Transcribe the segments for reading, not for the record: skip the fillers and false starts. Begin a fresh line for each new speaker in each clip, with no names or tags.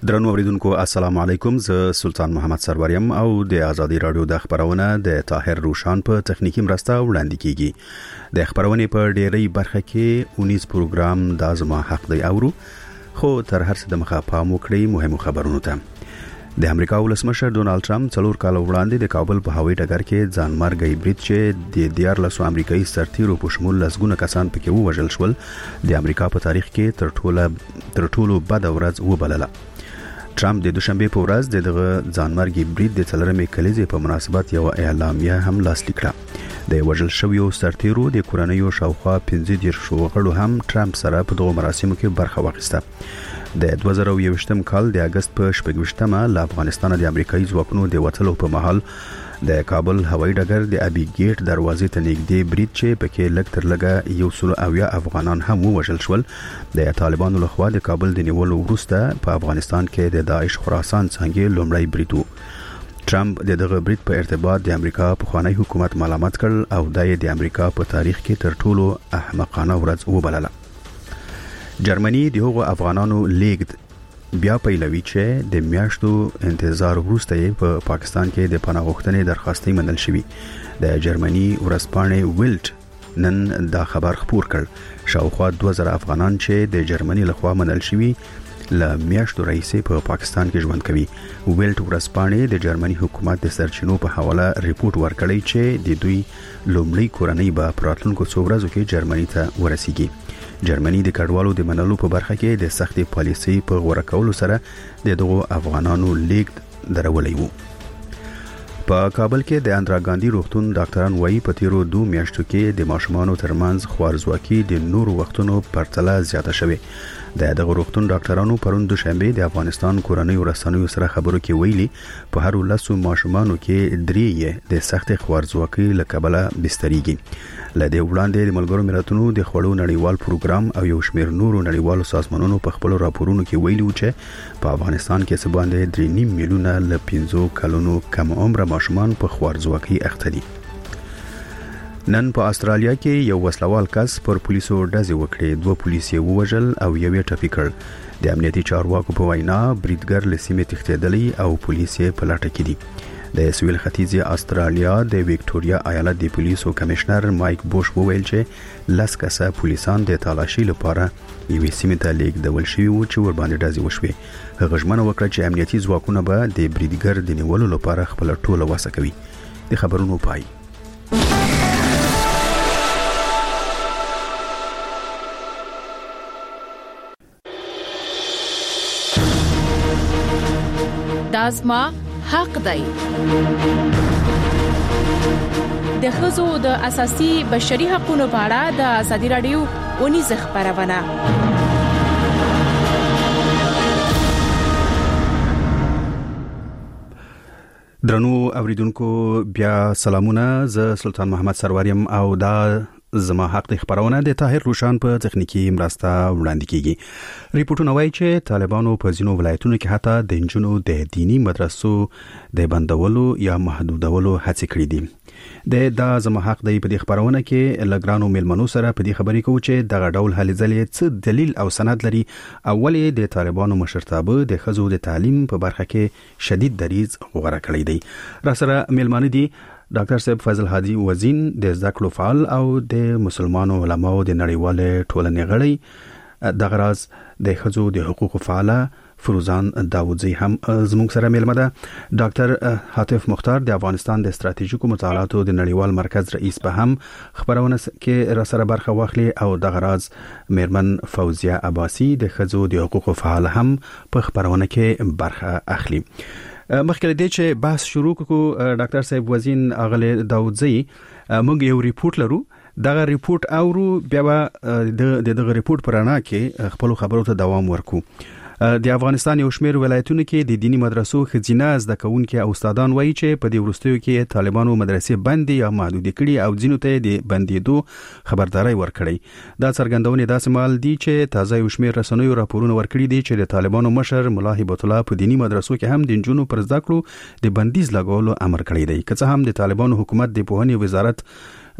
درنو اوریدونکو السلام علیکم، زه سلطان محمد سروریم او د آزادی رادیو د خبرونه د طاهر روشان په تخنیکی مرسته وړاندې کیږي. د خبرونه په ډیری برخه کې 19 پروګرام د ازما حق دی اورو، خو تر هر څه د مخه پام وکړئ مهمو خبرونو ته. د امریکا ولسمشر ډونالد ټرمپ 4 کال وړاندې د کابل په هوایي ډګر کې ځانمرګي برید چې د 14 امریکایي سرتیرو په شمول لسګونه کسان پکې ووژل شول، د امریکا په تاریخ کې تر ټولو بد ورځ وبلله. ټرمپ د دوشنبه په ورځ دغه ځانمرګي برید د څلرمې کلیزې په مناسبت یو اعلامیه هم لاسلیک کړه. د وژل شویو سرتیرو د کورنیو شاوخوا 15 غړو هم ټرمپ سره په دغه مراسمو کې برخه واخیسته. د 2021 کال د اگست په 28مه له افغانستان د امریکایي ځواکونو د وټلو په مهال د کابل هوایي ډګر د ابي ګیټ دروازې ته نږدې برید چې پکې لږ تر لږه 100 افغانان هم وژل شول، د طالبانو لخوا د کابل د نیولو وروسته په افغانستان کې د داعش خراسان څنګه لومړی برید و. ټرمپ دغه برید په ارتباط د امریکا په خوانی حکومت ملامت کړ او د امریکا په تاریخ کې تر ټولو احمقانه ورځ وبلله. جرمني د هغو افغانانو لیګ بیا پیلوي چې د میاشتو انتظار وروسته په پاکستان کې د پناه غوښتنې درخواستې منل شوې. د جرمني ورځپاڼې ویلټ نن دا خبر خپور کړ. شاوخوا 2000 افغانان چې د جرمني لخوا منل شوي ل میاشتو رئیسې په پاکستان کې ژوند کوي. ویلټ ورځپاڼې د جرمني حکومت د سرچینو په حواله ریپورت ورکړی چې د دوی لومړی کورنۍ به پراتلونکو څو ورځو کې جرمني ته ورسیږي. جرمني د کډوالو د منلو په برخه کې د سختي پالیسي په غوړه کولو سره دغه افغانانو لیګ درولې وو. په کابل کې د اندرا ګاندی روغتون ډاکټران وایي په تیرو 2 میاشتو کې د ماشومانو ترمنځ خوارزواکي د نورو وختونو پرتله زیاته شوه. دغه روغتون ډاکټرانو پرون دوشنبه د افغانستان کورنیو رسنیو سره خبرو کې ویلي په هر 10 ماشومانو کې 3 د سخت خوارزواکي لکبله بستريږي. لدې وړاندې د ملګرو ملتونو د خوړو نړیوال پروګرام او یو شمېر نورو نړیوالو سازمانونو په خپل راپورونو کې ویلي و چې په افغانستان کې څه باندې 3.5 میلیونه ل 15 کلونو کم عمر ماشومان په خوارزواکي اخته دي. نن په استرالیا کې یو وسلوال کس پر پولیسو ډزې وکړې، 2 پولیس یې ووژل او یو یې ټپي کړ. د امنیتي چارواکو په وینا بریدګر له سیمې تښتېدلی او پولیس یې په لټه کې دي. د سویل ختیځي استرالیا د وکټوريا ایالت د پولیسو کمشنر مایک بوش وویل چې 10 کسه پولیسان د تالاشي لپاره یوې سیمې ته لیږدول شوي وو چې ور باندې ډزې وشوې. هغه ژمنه وکړه چې امنیتي ځواکونه به د بریدګر د نیولو لپاره خپل ټوله وسه کوي. د خبرونو پای.
دازما حق دی. د ښځو د اساسي بشري حقوقو په اړه د آزادی رادیو ونیزه خبرونه.
درنو اوریدونکو بیا سلامونه، زه سلطان محمد سروریم او دا زما حق د خبرونه د طاهر روشان په تخنیکی مرسته وړاندې کیږي. ریپورتونه وایي چې طالبانو په ځینو ولایتونو کې حتی د انجونو د دینی مدرسو د بندولو یا محدودولو هڅې کړې دي. د زما حق د په خبرونه کې لګرانو ملمنو سره په دې خبرې کوي چې دغه ډول هلې ځلې څه دلیل او سند لري. اولې د طالبانو مشرتابه د خزو د تعلیم په برخه کې شدید دریځ غوړه کړی دی. را سره ملمنو دي ډاکټر صاحب فضل هادي وزین د زکلو فعال او د مسلمانو علماو د نړیوال ټولنې غړي، د غراز د خزو د حقوقو فعال فروزان داوودزی هم زموږ سره ملمه ده. ډاکټر حاتف مختار د افغانستان د استراتیژیکو مطالعاتو د نړیوال مرکز رئیس به هم خبرونه کې را سره برخه واخلي او د غراز میرمن فوزیه عباسی د خزو د حقوقو فعال هم په خبرونه کې برخه اخلي. مخکې دې چې بحث شروع کو ډاکټر صاحب وزین اغله داوودزی موږ یو ریپورت لرو، دغه ریپورت اورو بیا دغه ریپورت پرانا کې خپل خبرو ته دوام ورکو. د افغانستان یو شمېر ولایتونو کې د دینی مدرسو خزینه زده کوونکي او استادان وایي چې په دې وروستیو کې طالبانو مدرسې بندي یا محدود کړي او ځینو ته د بندیدو خبرداري ورکړي. دا څرګندونه داسې مال دي چې تازه یو شمېر رسنیو راپورونه ورکړي دي چې د طالبانو مشر مولا هیبت الله په دینی مدرسو کې هم د جنونو پر زده کړو د بندیز لګولو امر کړی دی. که څه هم د طالبانو حکومت د پوهنې وزارت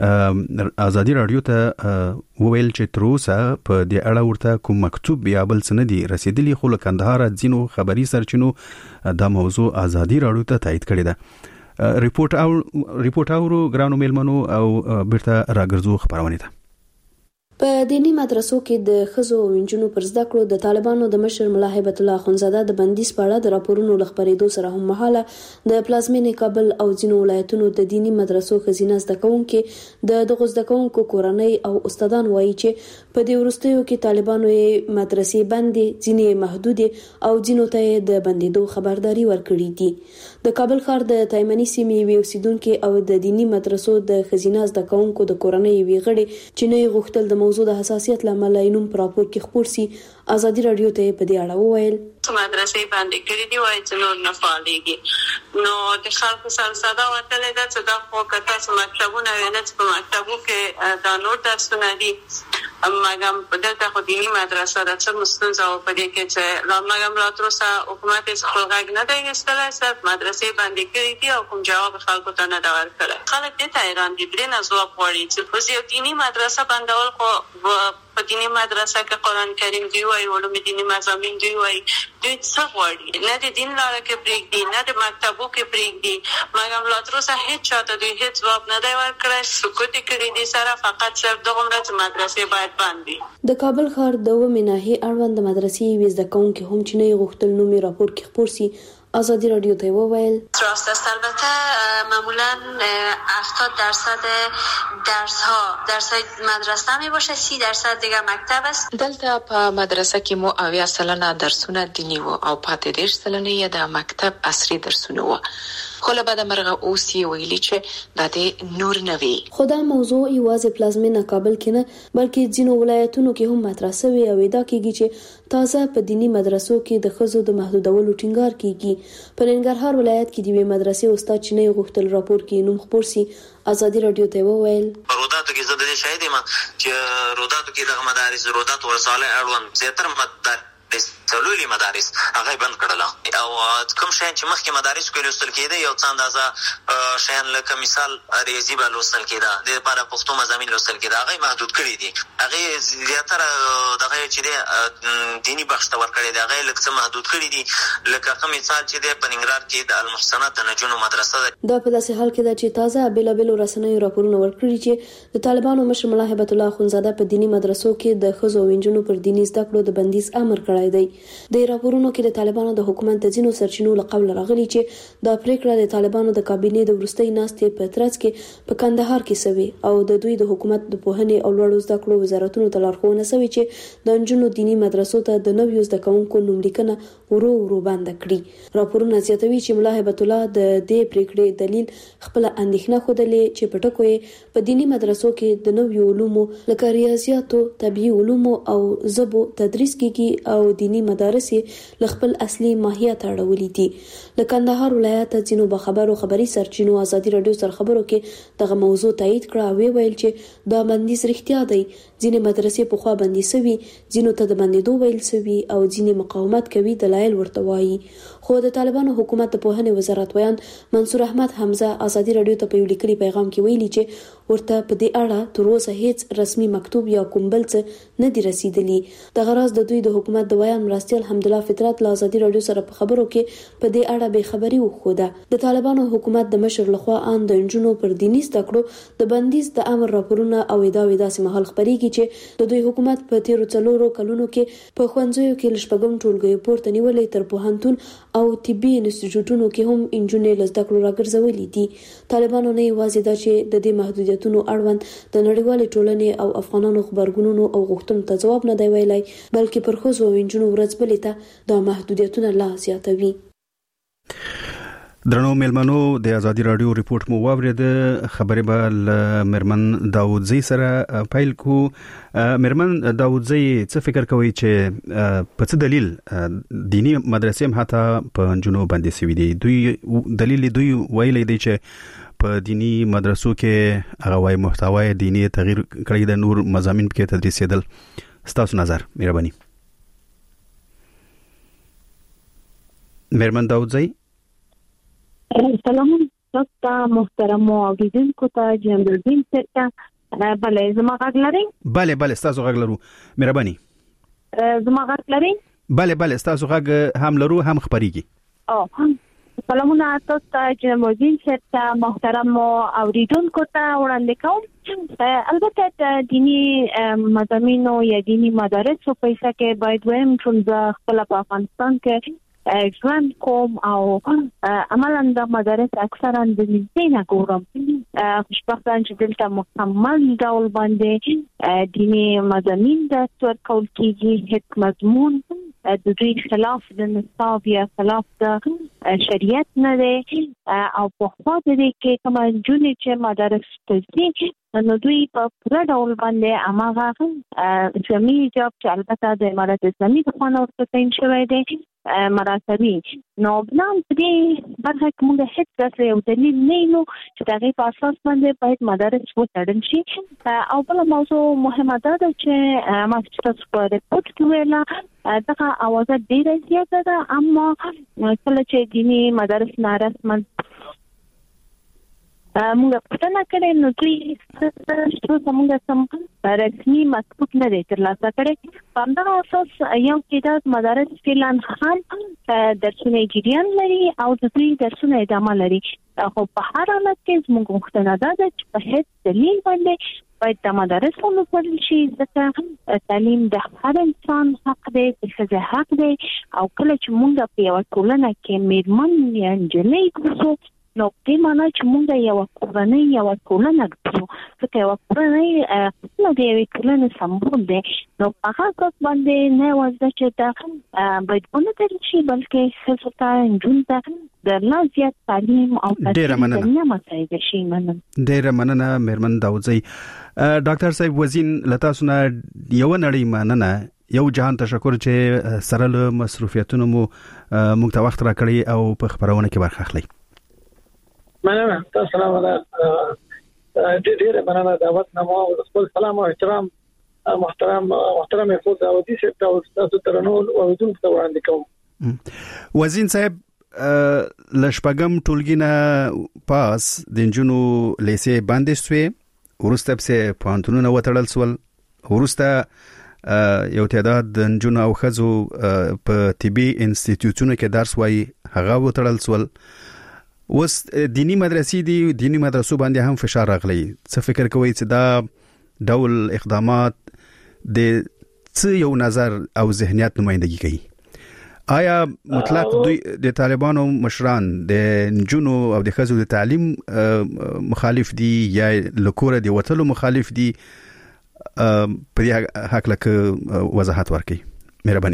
ازادي رادیو ته وویل چې تر اوسه په دې اړه ورته کوم مکتوب یا بل څه نه دی رسیدلی، خو له کندهار ځینو خبري سرچینو دا موضوع ازادي رادیو ته تایید کړی ده. ریپورت اورو ګرانو میلمنو او بیرته راګرځو خبرونه ده.
په دینی مدرسو کې د ښځو او نجونو پر زده کړو د طالبانو د مشر ملا هیبت الله اخونزاده د بندیز په اړه د راپورونو لخبرېدو سره هم مهاله د پلازمینې کابل او ځینو ولایتونو د دینی مدرسو ښځینه زده کوونکو د دغو زده کوونکو کورنۍ او استادان وایي چې په دې وروستیو کې طالبانو یې مدرسې بندې، ځینې محدودې او ځینو ته د بندېدو خبرداري ورکړې دي. د کابل ښار د تایمنی سیمې یوې اوسیدونکو او د دینی مدرسو د ښځینه زده کوونکو د کورنۍ یوې غړي چې نه غوښتل د موضوع د حساسیت لامل نوم پر راپور کې خپور سي، ازادي رادیو ته په دې اړه وویل
مدرسې باندې کړې دی وایي چې نور نه فعالېږي. نو د خلکو سره ساده وتلې ده چې دا خو که تاسو مکتبونه وینئ چې په مکتبو کې دا نور درسونه دي، مګم دلته خو دیني مدرسه ده، څه ستونزه وه په دې کې چې مګم لا تر اوسه حکومت هېڅ خپل غږ نه دی ایستلی، صرف مدرسې باندې کړي دي او کوم جواب خلکو ته نه ده ورکړی. خلک دې ته حیران دي، درې نه ځواب غواړي چې اوس یو دیني مدرسه بندول خو په دیني مدرسه کې قرآن کریم دوی وایي، علوم دیني مضامین دوی وایي، دوی څه غواړي؟ نه د دین لاره کې پرېږدي، نه د مکتبو کې پرېږدي، مګم لا تر اوسه هېڅ چاته دوی هېڅ ځواب نه دی ورکړی، سکوت یې کړي دي سره، فقط صرف دغومره چې مدرسې باید بند وي.
د کابل ښار د 2 ناحیې اړوند مدرسې یوې زده کوونکې هم چې نه غوښتل نوم یې راپور کې خپور سي، ازادی رادیو ته وویل
راست است. البته معمولا 70% درس‌های مدرسه می باشه، 30% دیگه مکتب است.
دلته په مدرسه کې مو 80% درسونه دینی وو او پاتې 10% یې د مکتب عصري درسونه وو. خو له بعد مرغه اوس یې ویلي چې دا د نور نه وي.
خو دا موضوع یوازې پلازمینه کابل کې نه بلکې ځینو ولایتونو کې هم مطرح شوی او دا کېږي چې تازه په دینی مدرسو کې د ښځو د محدودولو ټینګار کیږي. په ننګرهار ولایت کې د یوې مدرسې استاد چې نه غوښتل راپور کې نوم خپور سي، ازادي رادیو ته وویل
روداتو کې زه د دې شاهد یم چې روداتو کې د مدارس روداتو ورساله اړوند زیاتره مدارس ټولولي مدارس هغه بند کړل او کوم شین چې مخکې مدارس کې لوستل کېده یو څه اندازه شین لکه مثال ریاضي به لوستل کېده، د لپاره پښتو مضامین لوستل کېده، هغه محدود کړی دي. هغه زیاتره دغه چې د دینی بخش ته ورکړی دی، هغه لکه څه محدود کړی دي، لکه کوم مثال چې د پننګرهار کې د المحسنات د نجونو مدرسه ده.
دا په داسې حال کې ده چې تازه بیلابیلو رسنیو راپورونه ورکړي چې د طالبانو مشر ملا هیبت الله اخونزاده په دینی مدرسو کې د ښځو او نجونو پر دینی زده کړو د بندیز امر کړی دی. د راپورونو کې د طالبانو د حکومت د ځینو سرچینو له قبل راغلي چې دا پریکړه د طالبانو د کابینې د وروستۍ ناستې په ترڅ کې په کندهار کې شوی او د دوی د حکومت د پوهنې او لوړو زده کړو وزارتونو ته لارښوونه شوې چې د نجونو دینی مدرسو ته د نویو زده کوونکو نوملیکنه ورو ورو بند کړي. راپورونه زیاتوي چې ملا هیبت الله د دې پریکړې دلیل خپل اندېښنه خوده چې په ټکو یې په دینی مدرسو کې د نویو علومو لکه ریاضیاتو، طبيعي علومو او ژبو تدریس کیږي او دینی مدارس ل خپل اصلي ماهیت اړولې دي. د کندهار ولایت ځینو خبري سرچینو ازادي رادیو سره خبرو کې دغه موضوع تایید کړه او ویل چې دا بندیز رښتیا دی. ځینې مدرسې په خوا بندي شوي، ځینو ته د بندېدو ویل شوي او ځینې مقاومت کوي دلایل ورته وایي. خو د طالبانو حکومت د پوهنې وزارت ویان منصور احمد حمزه ازادي رادیو ته په یو لیکلي پیغام کې ویلي چې ورته په دې اړه تر اوسه هیڅ رسمي مکتوب یا کوم بل څه نه دی رسیدلی. د غراض د دوی د حکومت د ویان مرستیال حمدالله فطرت له ازادي رادیو سره په خبرو کې په دې اړه به خبري وخوده. د طالبانو حکومت د مشر لخوا ان د انجونو پر دیني زده کړو د بندیز د امر راپورونه او داسې مهال خبريږي چې د دوی حکومت په 13 کلونو کې په خوندزیو کې لشپګم ټولګي پورته نیولې تر پوهنتون او طبي انسټیټیوټونو کې هم انجونې لزده کړو راګرځولې دي. طالبانو نه یوازې دا چې د دې محدودیتونو اړوند د نړیوال ټولنې او افغانانو خبرګونونو او غوښتنو ته جواب نه دی ویلای، بلکې پر ښځو او انجونو ورځ بلې ته دا محدودیتونه لا زیاتوي.
درنو میلمنو د ازادي رادیو ریپورت مو واورید. خبرې به مرمن داوودزی سره پیل کو. مرمن داوودزی څه فکر کوي چې په څه دلیل دینی مدرسې هم حتی په جنوب باندې سوي دي؟ دوی دلیل دوی ویلي دی چې په دینی مدرسو کې هغه وايي محتوا دینی تغییر کړی د نور مضامین کې تدریسېدل. ستاسو نظر مهرباني. مرمن داوودزی
سلام تاسو محترم اوریدونکو ته جنبالدین سرته بله زما غږ لرئ؟
بله ستاسو غږ لرو. مهرباني.
زما غږ لرئ؟
بله ستاسو غږ هم لرو هم خبريږي.
سلامونه تاسو ته جنبالدین سرته محترم اوریدونکو ته وړاندې کوم. البته دینی مضامینو یا دینی مدارسو په حصہ کې باید ویم چې خپل په افغانستان کې ژوند کوم او عملاً د مدارس اکثرا د دینه ګورم. خوشبختانه چې دلته مکمل ډول باندې دینی مضامین د ورکول کېږي، هیڅ مضمون د دوی خلاف د نصاب یا خلاف د شریعت نه دی او په خوا د دې کې کوم جونې چې مدارس ته ځي نو دوی په پوره ډول باندې هغه اسلامي حجاب چې البته د امارت اسلامي د خوا نه ورته تعین شوی دی مراتبي نو بنام دې برخه کومه هیڅ څه یو دلیل نه نو چې هغه په اساس باندې باید مدارس وڅېړل شي. او بل موضوع مهمه ده چې ما تاسو په ریپورت کې ویلا دغه اواز ډیره زیاته ده، اما کله چې دینی مدارس نارسمن موږ پښتنه کړې نو دوی څه موږ سم رسمي مکتوب نه دی ترلاسه کړی. په همدغه اساس یو تعداد مدارس فعلا هم درسونه جریان لري او د دوی درسونه ادامه لري، خو په هر حالت کې زموږ غوښتنه ده چې په هیڅ دلیل باندې باید د مدارس ونوړل شي، ځکه تعلیم د هر انسان حق دی، د ښځې حق دی او کله چې موږ په یوه ټولنه کې میرمن یا نجلۍ ګرځو نو په معنا چې موږ یو کورنۍ یو ټولنه ګرځو، ځکه یو کورنۍ خپل د یوې ټولنې سمبول دی. نو هغه څه باندې نه وځي چې دا باید ونوړل شي بلکې ښځو ته نجونو ته د لا زیات تعلیم او
ډیره مننه مهرمن داوودزی. ډاکټر صاحب وزین لتا سونه یو نړۍ مننه، یو جهان تشکر چې سره له مصروفیتونو مو موږ ته وخت راکړی او په خبرونه کې برخه اخلي.
مننه تاسو سلام ډیره مننه دعوت نامه او خپل سلام او احترام محترم خو داودي صاحب تاسو ترنو اوریدونکو ته وړاندې کوم.
وزین صاحب لشپګم ټولګینه پاس د جنونو لیسې باندې سوې ورسته په پانتونو وتړل سول، ورسته یو تعداد د جنونو او خزو په طبي انسټیټیوټونو کې درس وایي هغه وتړل سول. وس دینی مدرسو باندې هم فشار راغلی. څه فکر کوئ چې دا ډول اقدامات د څه یو نظر او ذهنیت نمائندګي کوي؟ آیا مطلق دوی د طالبانو مشران د نجونو او د ښځو د تعلیم مخالف دي یا لکوره دی وتلو مخالف دي؟ په دې حق لکه وضاحت ورکړئ مهرباني.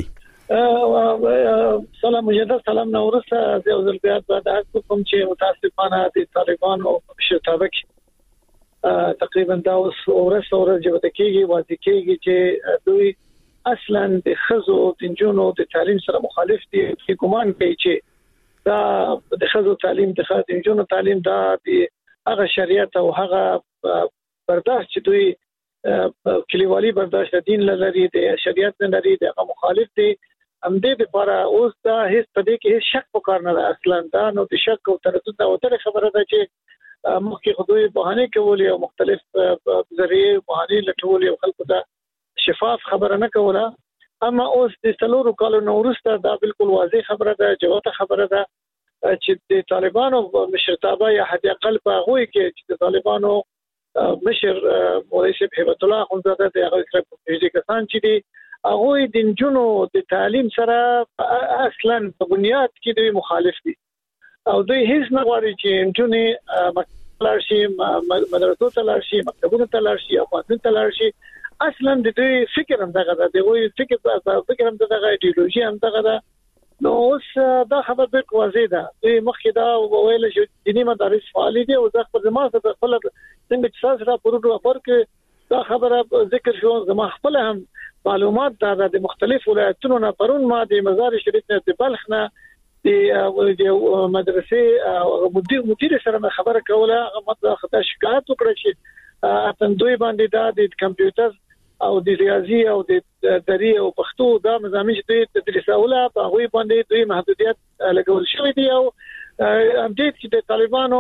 سلام مجدد سلام نورسه یو ځل بیا د کوم چې متاسفانه د طالبانو شتابک تقریبا دا ورځ چې کېږي واضح کېږي چې دوی اصلا د خزو د جنونو د تعلیم سره مخالف دي. ګومان کوي چې دا د خزو تعلیم د جنونو تعلیم دا د هغه شریعت او هغه برداشت چې دوی کلیوالي برداشت دین لري د شریعت نه لري دغه مخالف دي. هم دې لپاره اوس دا هیڅ پدې کې هیڅ شک وکړ نه اصلا دا نو د شک او تردد او تر خبره ده چې مخکې خدوی بهانه کولې او مختلف ذریعے بهانه لټولې او خلکو ته شفاف خبره نه کوله. اما اوس د څلورو کالو نورسته دا بالکل واضح خبره ده، جوته خبره ده چې د طالبانو مشرتابه یا حد اقل په هغه کې چې د طالبانو مشر مولوی شیخ هبت الله اخوندزاده د هغه فیزیک کسان چې دي هغه د جنونو د تعلیم سره اصلا په بنیاد کې دوی مخالف دي او دوی هیڅ نه غواړي چې جنونې مکتبلارشي مدرسو ته لارشي مکتبونو ته لارشي او پاتون ته لارشي. اصلا د دوی فکر هم دغه ده، دوی فکر هم دغه ایدئولوژي هم دغه ده. نو اوس دا خبره به واضح ده. دوی مخکې دا ویل چې دیني مدارس فعال دي او ځکه په زموږ سره خپل څنګه چې تاسو را پروګرام کې دا خبره ذکر شو زموږ خپل هم معلومات دا د مختلف ولایتونو نه پرون ما د مزار شریف نه د بلخ نه د مدرسې مدیر سره خبره کوله. هغه خطا شکایت وکړه چې اتن دوی باندې دا د کمپیوټر او د ریاضي او د دري او پښتو دا مضامین چې دوی تدریسوله په هغه باندې دوی محدودیت لګول شوی دی او هم دې چې د طالبانو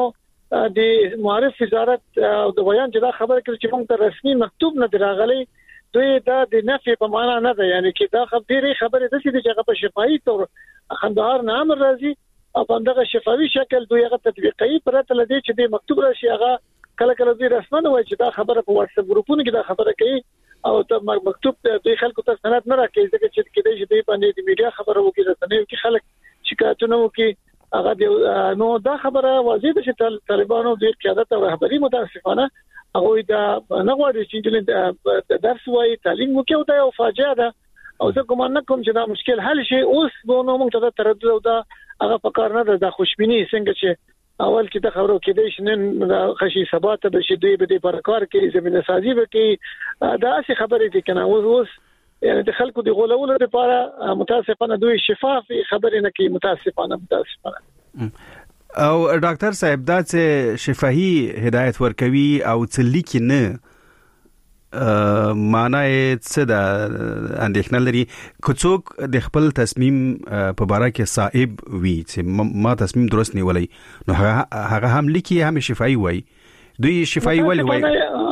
د معرف وزارت او د بیان چې دا خبره کوي چې موږ ته رسمي مکتوب نه دراغلي دوی دا د نفي په معنا نه ده یعنی چې دا خبره د څه چې په شفاهي تور خندهار نه امر راځي او په دغه شفاهي شکل دوی هغه تطبیقي پرته لدی چې د مکتوب راشي هغه کله دوی رسمنه وایي چې دا خبره په واتس اپ ګروپونو کې دا خبره کوي او ته مکتوب دوی خلکو ته سند نه راکړي ځکه چې کېدای شي دوی باندې د میډیا خبره وکړي رسنیو کې خلک شکایتونه وکړي هغه نو دا خبره واضح ده چې طالبانو د قیادت او رهبری متاسفانه هغه دا نه غواړي چې درس وایي تعلیم وکړي او دا یو فاجعه ده او زه کوم نه کوم چې دا مشکل حل شي اوس نو موږ ته تردد او دا هغه په کار نه ده د خوشبینی څنګه چې اول کې د خبرو کې د شنن خشي ثبات به شي دوی به پر کار کې زمينه سازي وکړي دا څه خبرې دي کنه اوس یعنی د خلکو د غولولو لپاره متاسفانه دوی شفاف خبرې نه کوي متاسفانه
او ډاکټر صاحب دا چې شفاهي هدایت ورکوي او څلي کې نه معنی څه د اندېښنه لري کوڅوک د خپل تصمیم په باره کې صاحب وي چې ما تصمیم درست نیولې نو هغه هم لیکي هم شفاهي وای دوی شفاهي ولې وای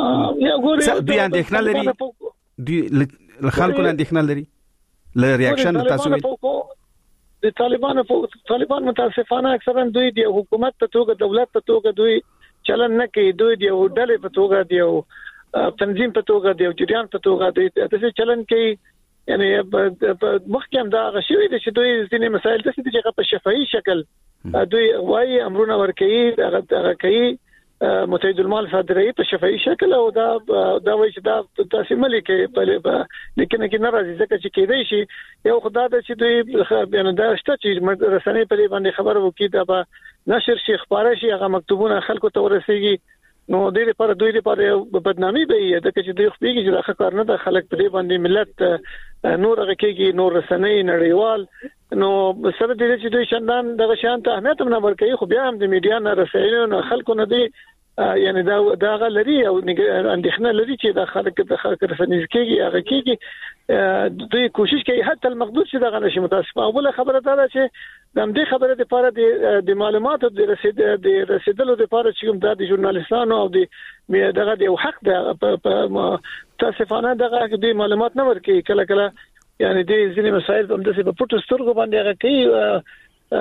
دوی اندېښنه لري دوی خلکو اندېښنه لري ل ریاکشن تاسو
د طالبان متاسفانه اکثرا دوی د حکومت په توګه دولت په توګه دوی چلن نه کوي دوی د ډلې په توګه دی تنظیم په توګه دی جریان په توګه دی د چلن کوي یعنی مخکې دا غشوي چې دوی ځینې مسایل د چې په شفاهي شکل دوی وايي امرونه ورکوي هغه کوي متحد المال صادري په شفاهي شکل او دا وایي چې دا تاسو ملي کې په لیکن کې ناراضي ځکه چې کېدای شي یو خدای د چې دوی یعنی دا شته چې رسنۍ په باندې خبر وکړي دا به نشر شي خبره شي هغه مکتوبونه خلکو ته ورسیږي نو دوی لپاره بدنامي به وي دا چې دوی خپلږي چې دا کار نه د خلک په باندې ملت نور هغه کېږي نور رسنۍ نړیوال نو سره دې چې دوی شاندان دغه شان ته اهمیت نه ورکوي خو بیا هم د میډیا نه رسنیو خلکو نه دی یعنی دا غلري او اندېښنه لري چې د خلک رسنیز کېږي هغه کېږي دوی کوشش کوي حتی المقدور چې دغه نشي متاسفه اوله خبره دا چې د دې خبره لپاره د معلوماتو د رسیدلو لپاره چې د ژورنالیستانو او دغه د حق د متاسفانه دغه د معلومات نه ورکړي کله یعنی د ځینې مسایل په داسې په پټو سترګو باندې هغه کوي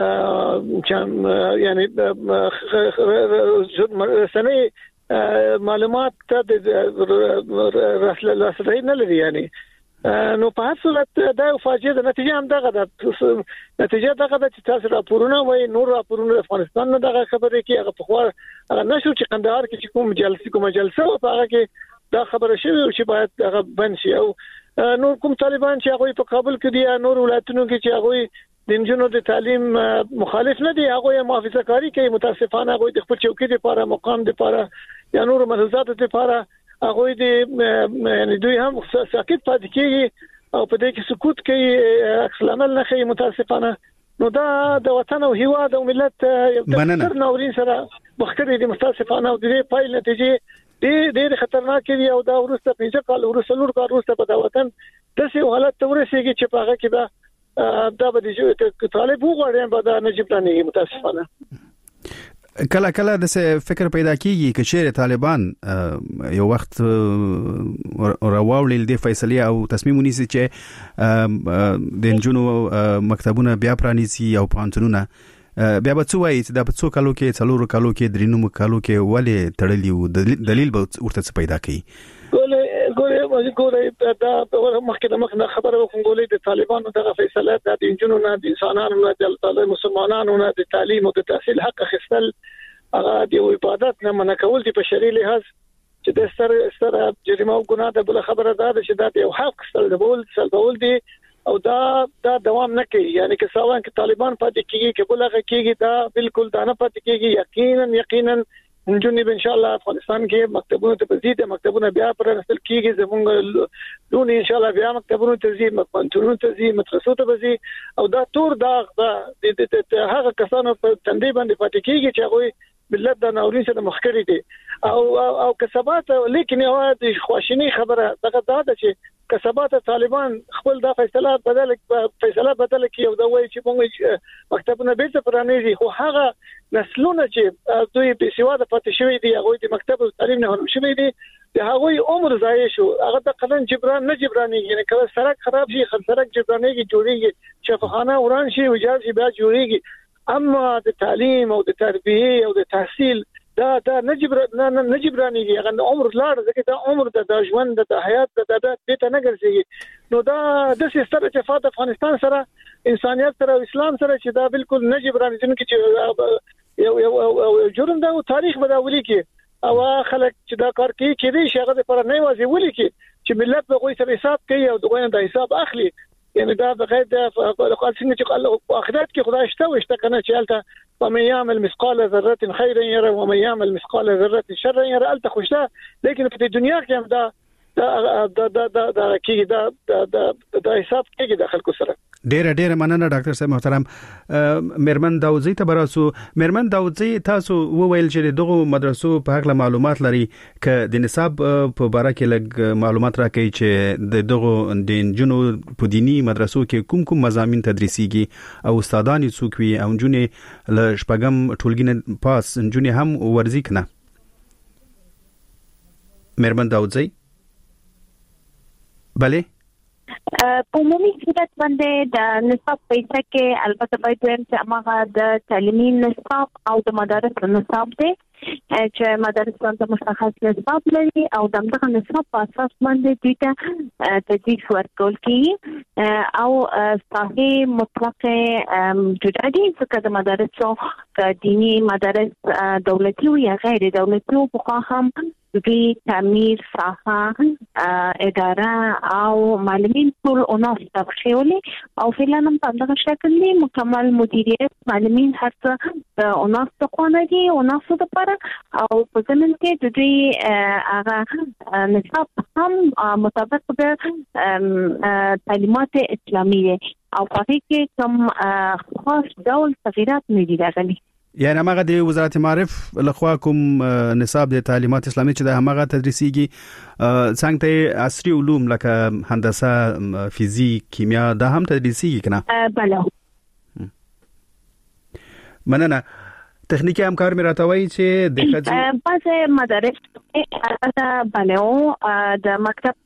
یعنی رسنۍ معلومات ته رسلای نه لري یعنی نو په هر صورت دا فاجعه د نتیجه هم دغه د نتیجه دغه د تاسو راپورونه وای نور راپورونه افغانستان نه دغه خبره کې هغه په خور هغه نشو چې قندهار کې کوم جلسه او هغه کې دا خبره شوی چې باید هغه بند شي او نور کوم طالبان چې هغه په کابل کې دي نور ولایتونو کې چې هغه د انجنونو د تعلیم مخالف نه دي هغه محافظه کاری کوي متاسفانه هغه د خپل چوکۍ لپاره مقام لپاره یا نور ملحوظات لپاره هغه د دوی هم ساکت پاتې کیږي او په دې کې سکوت کوي عکس العمل نه کوي متاسفانه نو دا د وطن او هیواد او ملت یو ډېر ناورین سره مخکري دي متاسفانه او د پایل نتیجه ډېر خطرناک دي او دا ورسته 15 کال ورسته لور کار ورسته په وطن داسې حالت ورسېږي چې په هغه کې به دا به د طالب وګړي به دا نجیب رانه متاسفانه
کله د فکر پیدا کیږي چې شهر طالبان یو وخت راوړل د فیصله او تصمیم ونیسي چې د انجونو مکتبونه بیا پرانیسي او پانتونونه بیا به څه وایي چې دا په څو کالو کې څلورو کالو کې درینو کالو کې ولې تړلی وو دلیل به ورته پیدا کړي
ګوره دا مخکې خبره وکړو د طالبانو دغه فیصله د انجونو نه د انسانانو نه د مسلمانانو نه د تعلیم او د تحصیل حق اخیستل هغه د عبادت نه منع کول دي په شرعي لحاظ چې د سر جریمه او ګناه د بل خبره ده چې دا یو حق سلبول دي او دا دوام نه کوي یعنی که ساوان کې طالبان پاتې کیږي کې بلغه کیږي دا بالکل دا نه پاتې کیږي یقینا نجونې ان شاء الله افغانستان کې مکتبونو ته بزید مکتبونه بیا پرانستل کیږي زمونږ لون ان شاء الله بیا مکتبونو ته زی مکتبونو ته زی مدرسو ته بزی او دا تور داغ دا هغه کسانو په تندې باندې پاتې کیږي چې هغه ملت د ناورین سره مخکري دي او کسبات لیکن یو د خواشینی خبره دغه دا چې کسبات طالبان خپل د فیصله بدل کړي او دا وایي چې موږ مکتبونه بیرته پرانیزي، خو هغه نسلونه چې دوی به سیواده پاتې شوی دي هغه د مکتب تعلیم نه هم شوی دي د هغه عمر ضایع شو، هغه د قانون جبران نه جبراني، یعنی کله سړک خراب شي سړک جبرانيږي جوړيږي، شفاخانه وران شي وجار شي بیا جوړيږي، اما د تعلیم او د تربیه او د تحصیل دا نه جبرانيږي، هغه عمر لاړ ځکه دا عمر د ژوند د حیات د ته نه ګرځي. نو دا د سیستم چې فات افغانستان سره انسانيت سره اسلام سره چې دا بالکل نه جبراني ځکه چې یو جرم دا تاریخ بداولي کې او خلک چې دا کار کوي چې دې شغه لپاره نه وازي ولي چې ملت به غوي سره حساب کوي او دغه د حساب اخلي، یعنی دا بغیر د خپل څنګه چې الله اخرت کې خدای شته کنه چې الته ومن يعمل مثقال ذره خيرا يره ومن يعمل مثقال ذره شرا يره، الته خوشته، لیکن په دنیا کې هم دا کې دا حساب کې د خلکو سره.
ډېر مننه ډاکټر صاحب محترم. میرمن داوودزی ته براسو. میرمن داوودزی تاسو وویل چې دغه مدرسو په حق معلومات لري ک د نصاب په باره کې لږ معلومات راکړي چې دغه د جنو په دینی مدرسو کې کوم مضامین تدریسيږي او استادان څوک وي او جنې ل شپږم ټولګي پاس جنې هم ورزي کنه. میرمن داوودزی بله
په عمومي صورت باندې د نصاب پیسې کې البته باید ویم چې هغه د تعلیمي نصاب او د مدارس نصاب دی چې مدارس باندې مشخص نصاب لري او دغه نصاب په اساس باندې دوی ته تدریس ورکول کیږي او صحیح مطلق جدا دي ځکه د مدارسو دینی مدارس دولتي او یا غیر دولتي او په هم دوی تعمیر ساحه اداره او معلمین ټول اوناس تبخیولي او فعلا په دغه شکل دی مکمل مدیریت معلمین هرڅه د اوناس تقونه دي اوناس لپاره او په ځمن کې د دوی هغه نصاب هم مطابق د تعلیمات اسلامي او په کې کوم خاص ډول تغیرات نه دي راغلي.
یعنی هغه د وزارت معارف لخوا کوم نصاب د تعلیمات اسلامي چې د هغه تدریسيږي څنګه عصري علوم لکه هندسه فزیک کیمیا دا هم تدریسيږي کنه؟
بله.
مننه. تخنیکی همکار می راتوي چې د خځې
بعض مدارس البته بله د مکتب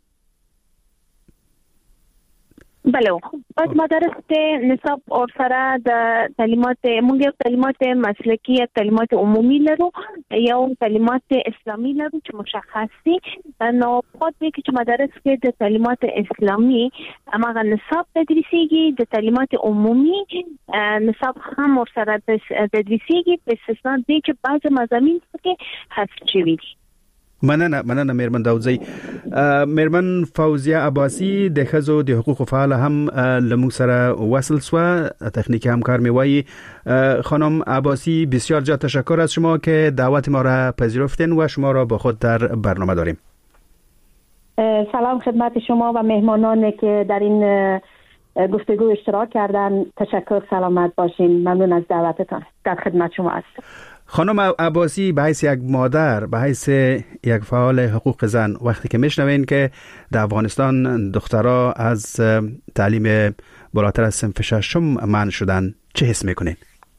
بله بعض مدارس ته نصاب او سره د تعلیمات مسلکی یا تعلیمات عمومی لرو یا تعلیمات اسلامی لرو چې مشخص دي، نو خود به چې مدارس کې د تعلیمات اسلامی هغه نصاب تدریسيږي، د تعلیمات عمومی نصاب هم او سره تدریسيږي په استثنا دي چې بعض مضامین کې حذف شوي دي.
مننه میرمن داوودزی. میرمن فوزیه عباسی د خزو د حقوق فعال هم لمو سره وصل سو تکنیکی همکار می وای. خانم عباسی بسیار جا تشکر از شما که دعوت ما را پذیرفتین و شما را با خود در برنامه داریم.
سلام خدمت شما و مهمانانی که در این گفتگو اشتراک کردن. تشکر، سلامت باشین. ممنون از دعوتتان. در خدمت شما هستم.
خانم عباسی به حیث یک مادر، به حیث یک فعال حقوق زن، وقتی که میشنوین که در افغانستان دخترها از تعلیم بالاتر از صنف ششم منع شدن چه حس میکنین؟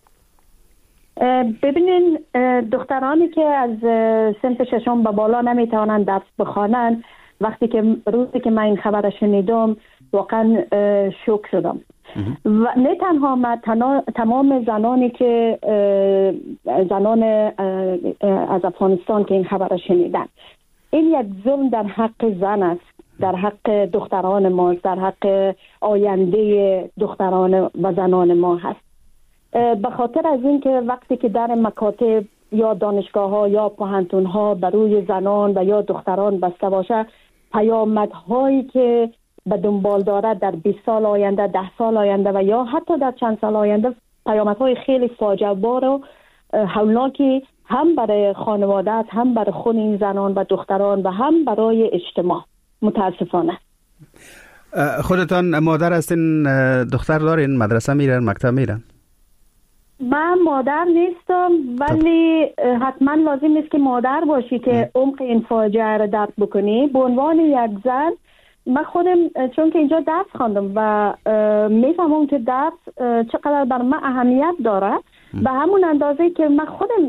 ببینین دخترانی که از صنف ششم به بالا نمیتوانند درس بخوانند، وقتی که روزی که من این خبر شنیدم واقعا شوک شدم. و نه تنها من تمام زنانی که زنان از افغانستان که این خبر شنیدن، این یک ظلم در حق زن است، در حق دختران ما، در حق آینده دختران و زنان ما هست. به خاطر از این که وقتی که در مکاتب یا دانشگاه ها یا پوهنتون ها بروی زنان و یا دختران بسته باشه، پیامدهایی که به دنبال دارد در 20 سال آینده، 10 سال آینده و یا حتی در چند سال آینده، پیامدهای خیلی فاجعه بار و هولناکی هم برای خانواده است، هم برای خود این زنان و دختران و هم برای اجتماع. متاسفانه.
خودتان مادر هستین، دختر دارین، مدرسه میرن، مکتب میرن؟
من مادر نیستم، ولی حتما لازم است که مادر باشی که عمق این فاجعه را درک بکنی. به عنوان یک زن من خودم چون که اینجا درس خواندم و میفهمم که درس چقدر بر من اهمیت داره، به همون اندازه که من خودم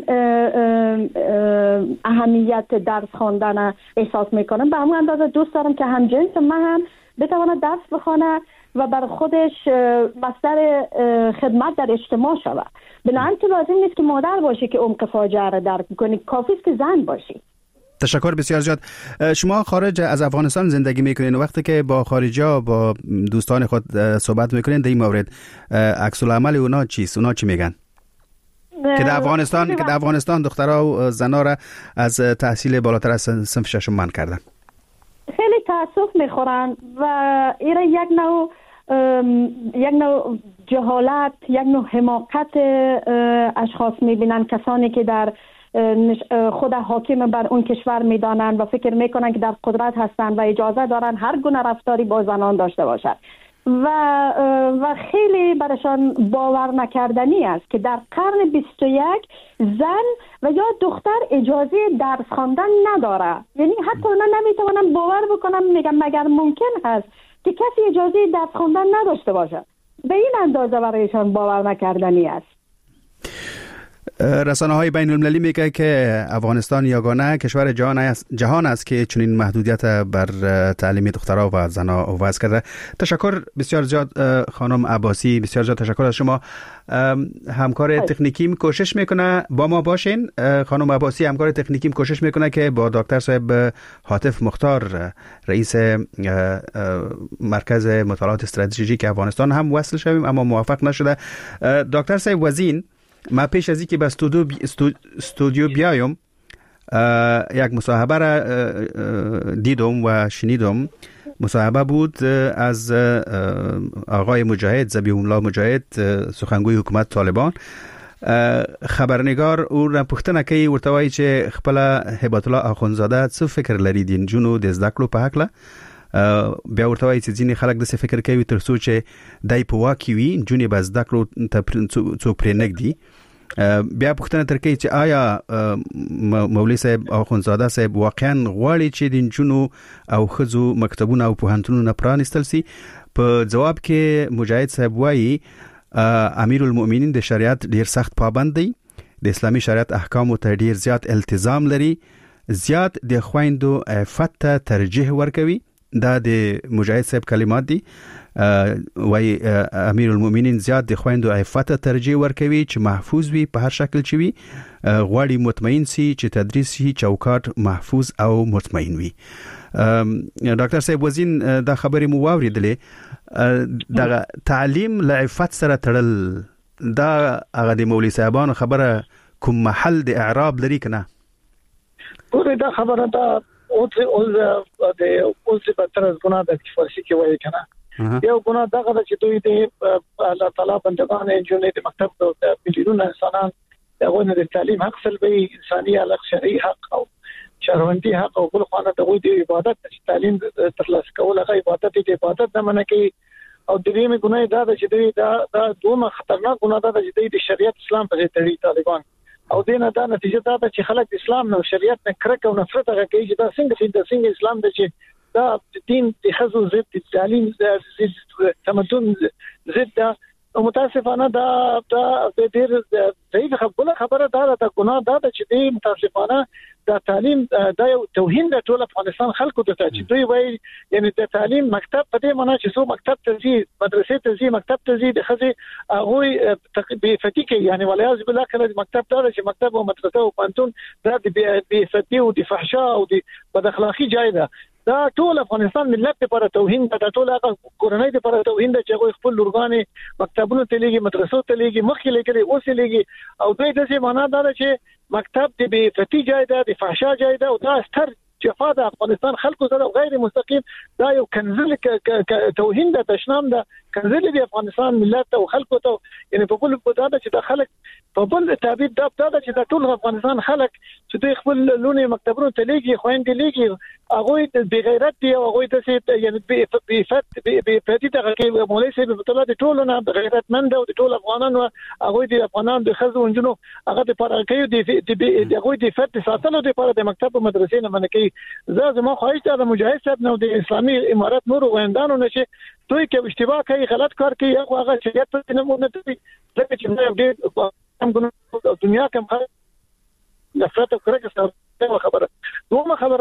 اهمیت درس خواندن احساس میکنم، به همون اندازه دوست دارم که همجنس من هم بتواند درس بخونه و بر خودش مصدر خدمت در اجتماع شود. بنابراین که لازم نیست که مادر باشی که عمق فاجعه را درک کنی، کافی است که زن باشی.
تشکر بسیار زیاد. شما خارج از افغانستان زندگی میکنین و وقتی که با خارجا با دوستان خود صحبت میکنین در این مورد عکس العمل اونا چیست؟ اونا چی میگن؟ که در افغانستان دخترها و زنا را از تحصیل بالاتر از صنف ششم منع کردن.
خیلی تاسف میخورن و این یک نوع جهالت، یک نوع حماقت اشخاص میبینن، کسانی که در خود حاکم بر اون کشور میدانن و فکر میکنن که در قدرت هستن و اجازه دارن هر گونه رفتاری با زنان داشته باشد و خیلی برشان باور نکردنی است که در قرن 21 زن و یا دختر اجازه درس خواندن نداره. یعنی حتی اونا نمیتونن باور بکنن، میگن مگر ممکن هست که کسی اجازه درس خواندن نداشته باشه. به این اندازه برایشان باور نکردنی است.
رسانه‌های بین المللی میگه که افغانستان یگانه کشور جهان است که چنین محدودیت بر تعلیم دخترها و زنها وضع کرده. تشکر بسیار زیاد خانم عباسی، بسیار زیاد تشکر از شما. همکار تکنیکیم کوشش میکنه با ما باشین. خانم عباسی همکار تکنیکیم کوشش میکنه که با دکتر صاحب حاتف مختار رئیس مرکز مطالعات استراتژیک افغانستان هم وصل شویم، اما موفق نشده. دکتر صاحب وزین، ما پیش از اینکه به استودیو بیایم یک مصاحبه را دیدم و شنیدم. مصاحبه بود از آقای مجاهد، ذبیح الله مجاهد، سخنگوی حکومت طالبان. خبرنگار او را پوښتنه کوي، ورته وایي چې خپل هبت الله اخونزاده څه فکر لري د نجونو د زده کړو په هکله. بیا ورته وایي چې ځینې خلک داسې فکر کوي تر څو چې دای په واک کې وي نجونې به زده کړو ته څوک پرې نږدي. بیا پوښتنه تر کوي چې آیا مولوي صاحب اخونزاده صاحب واقعا غواړي چې د نجونو او ښځو مکتبونه او پوهنتونونه پرانیستل سي؟ په جواب کې مجاهد صاحب وایي امیرالمؤمنین د شریعت ډیر سخت پابند دی، د اسلامي شریعت احکامو ته ډیر زیات التزام لري، زیات د خویندو عفت ته ترجیح ورکوي. دا د مجاهد صاحب کلمات دي. وای امیرالمؤمنین زیات د خویندو عفت ته ترجیح ورکوي چې محفوظ وي په هر شکل چې وي، غواړي مطمئن سي چې تدریسي چوکاټ محفوظ او مطمئن وي. ډاکټر صاحب وزین دا خبرې مو واوریدلې، دا تعلیم له عفت سره تړل دا هغه د مولوي صاحبانو خبره کوم محل د اعراب لري کنه؟
ګوره دا خبره دا اوس په تر از ګناه د فارسی کې وایي کنه. یو ګناه دا غواړي چې دوی د الله تعالی بندگان انجونې د مکتب د مليونونو انسانان دغه د تعلیم حق سلبي، انساني حق، شرعي حق او شهروندي حق او بل خانه د عبادت تعلیم ترلاسه کول هغه عبادت دی، عبادت نه منع کوي. او د دې ګناه دا چې دوی دا دوه خطرناک ګناه ده چې دوی د شریعت اسلام په تړي طالبان او دینه دا نتیجه دا چې خلک اسلام نو شریعت نه کرک او نفرت هغه کوي چې دا څنګه اسلام د چې دا دین د خزو ضد تعلیم ضد تمدن ضد او متاسفانه دا ډېر ضعیف خبره ده. دا ګناه ده چې دوی متاسفانه دا تعلیم دا یو توهین د ټول افغانستان خلکو ته چې دوی وایي یعنی د تعلیم مکتب په دې معنی چې څو مکتب ته ځي، مدرسې ته ځي، مکتب ته ځي د خزي هغه بې فتي کوي. یعنی ولیاذ بالله کله مکتب ته چې مکتب او مدرسه او پانتون دا د بې فتي او د فحشا او د بد اخلاقی ځای ده. دا ټول افغانستان ملت لپاره توهین ده، ټول هغه کورنۍ لپاره توهین ده چې هغه خپل لورګانې مکتبونو ته لګي، مدرسو ته لګي، مخکې لګي، اوس لګي. او دوی د څه معنا ده چې مکتب د بې فتي ځای ده، د فحشا ځای ده او دا ستر جفا د افغانستان خلکو سره غیر مستقیم دا یو کنزل توهین ده، تشنام ده کنځلې د افغانستان ملت او خلکو ته یعنی په بل په دا چې د خلک په بل تعبیر دا چې د ټول افغانستان خلک چې دوی خپل لونې مکتبونو ته لېږي خويندې لېږي هغه د بغیرت دی او هغه د یعنی په فت په پدې ته کې مولوی صاحب په توګه د ټولو نه بغیرتمند او د ټول افغانانو هغه د افغانانو د خزو ونجنو هغه د پرکې د هغه د فت ساتلو د لپاره د مکتب مدرسې نه منکې زما خواهش ده د مجاهد صاحب نو د اسلامي امارات نور غوندانو نشي دوی کې اشتباه کوي غلط کار کوي هغه شریعت په نمونه کوي ځکه چې نه ډېر هم دنیا کې نفرت او کرکه سره خبره دوه خبره